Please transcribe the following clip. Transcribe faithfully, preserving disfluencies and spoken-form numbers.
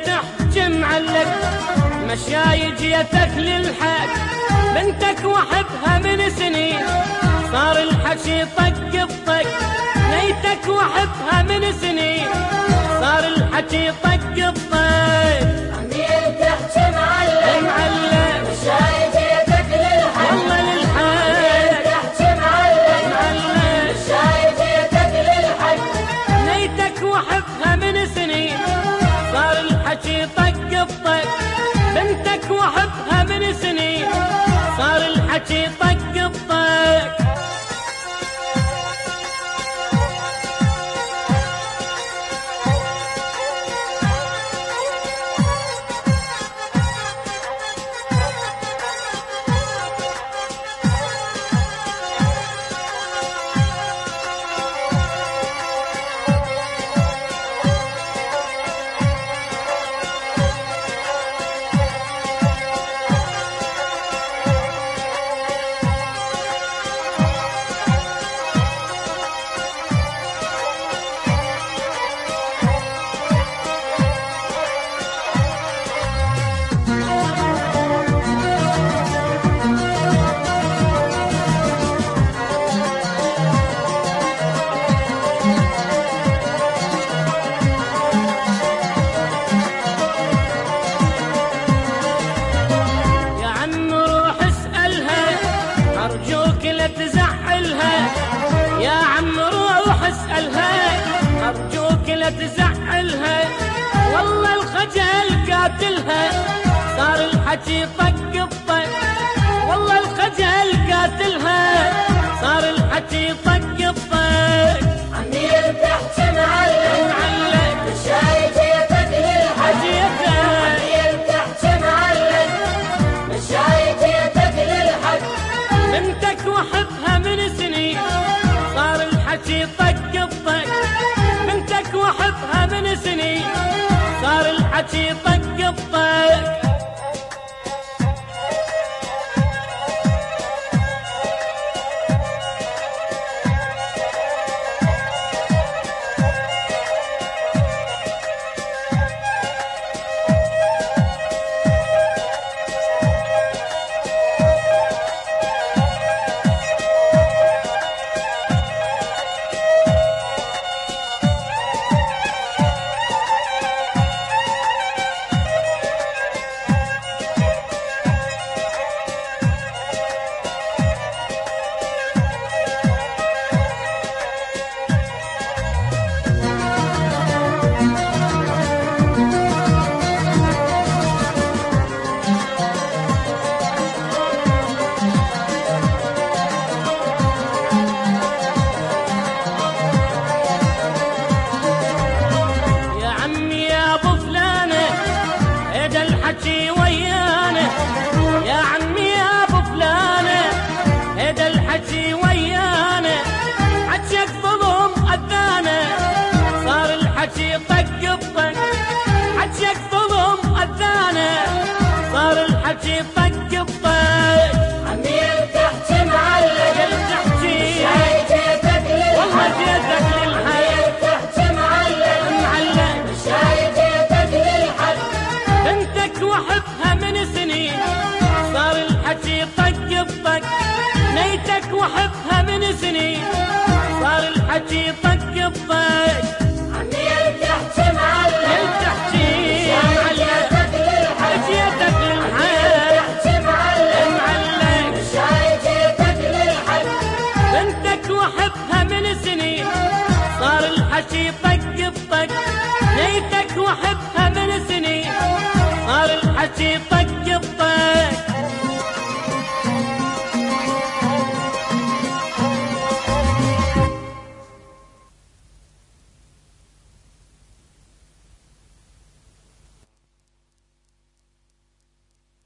تحكي معلق، مشاي جيتك للحق، بنتك وحبها من سنين، صار الحكي طق بطق، نيتك وحبها من سنين، صار الحكي طق بطق. عميل تحكي معلق معلق، مشاي جيتك للحق، والله للحق. عميل تحكي معلق معلق، مشاي جيتك للحق، نيتك وحبها من سنين، صار الحكي طق بطق، بنتك وحبها من سنين، صار الحكي طق بطق. أرجوك لا تزعلها يا عم، روح اسألها، أرجوك لا تزعلها، والله الخجل قاتلها، صار الحكي طق بطق، والله الخجل قاتلها، صار الحكي طق بطق. عميل تحكي معلق معلق، مشاي جيتك للحق، جيتك. عميل تحكي معلق مشاي جيتك للحق، بنتك وحبها من سنين، صار الحكي طق بطق، بنتك وحبها من سنين، صار الحكي طق بطق. الحكي ويانا يا عمي يا ابو فلانه، هيدا الحكي ويانا، حكيك ظلم اذانا، صار الحكي طق بطق، حكيك ظلم اذانا، صار الحكي طق بطق. عميل تحكي معلق تحكي مشاي جيتك للحق، والله جيتك للحق، عميل تحكي معلق معلق، مشاي جيتك للحق، بنتك وحبها من سنين، صار الحكي طق بطق، نيتك وحبها من سنين، صار الحكي طق بطق. عميل تحكي معلق تحكي معلق، جيتك للحق، جيتك للحق، تحكي معلق معلق، مشاي جيتك للحق، بنتك وحبها من سنين، صار الحكي طق بطق، نيتك وحبها من سنين، صار الحكي طق